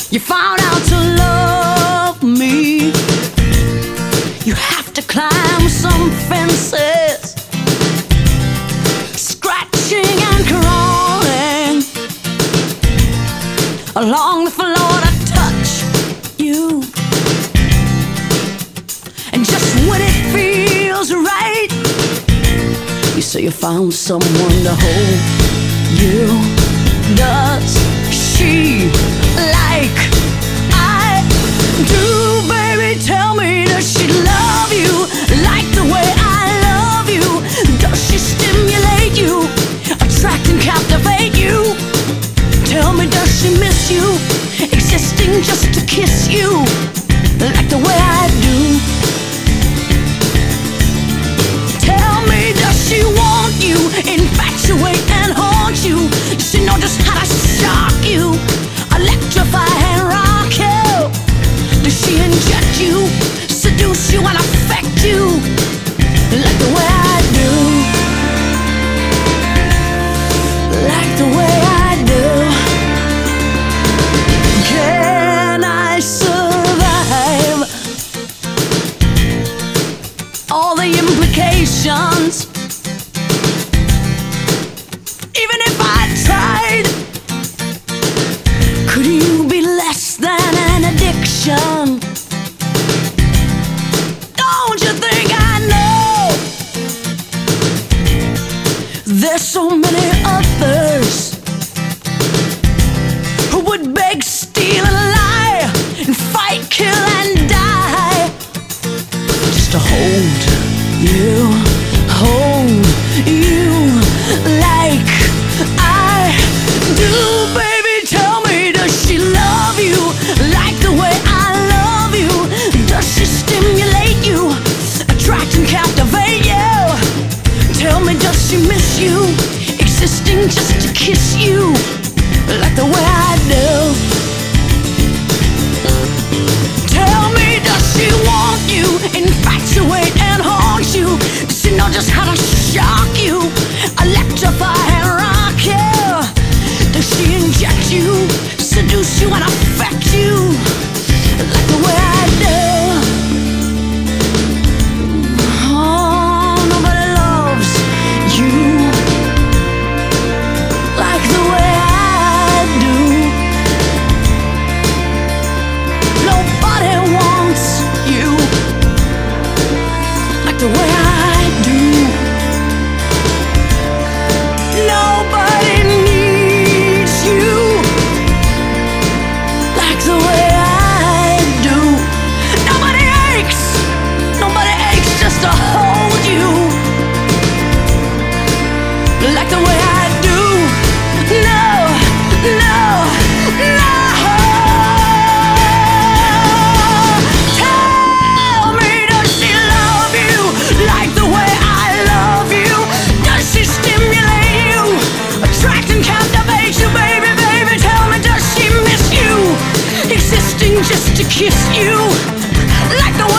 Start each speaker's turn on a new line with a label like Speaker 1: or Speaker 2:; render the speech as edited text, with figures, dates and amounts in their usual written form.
Speaker 1: You found out to love me. You have to climb some fences, scratching and crawling along the floor to touch you. And just when it feels right, you say you found someone to hold you. Does she like I do, baby? Tell me, does she love you like the way I love you? Does she stimulate you, attract and captivate you? Tell me, does she miss you, existing just to kiss you like the way I do? Tell me, does she want you, infatuate and haunt you? Does she know just how to shock you, electrify and rock you? Does she inject you, seduce you and affect you like the way I do? Like the way I do. Can I survive all the implications? Even if I tried, could you be less than an addiction? Don't you think I know there's so many others who would beg, steal and lie and fight, kill and die just to hold you like I do, baby. Tell me, does she love you like the way I love you? Does she stimulate you, attract and captivate you? Tell me, does she miss you, existing just to kiss you like the way I do? Tell me, does she want you, infatuate and haunt you? Does she know just how to shock you, electrify and rock you? Does she inject you, seduce you and affect you like the way I do? Oh, nobody loves you like the way I do. Nobody wants you like the way I do. Nobody needs you like the way I do. Nobody aches just to hold you like the way I do. No, no, no. Tell me, does she love you like the way I love you? Does she stimulate you, attract and captivate you, baby, baby? Tell me, does she miss you, existing just to kiss you like the way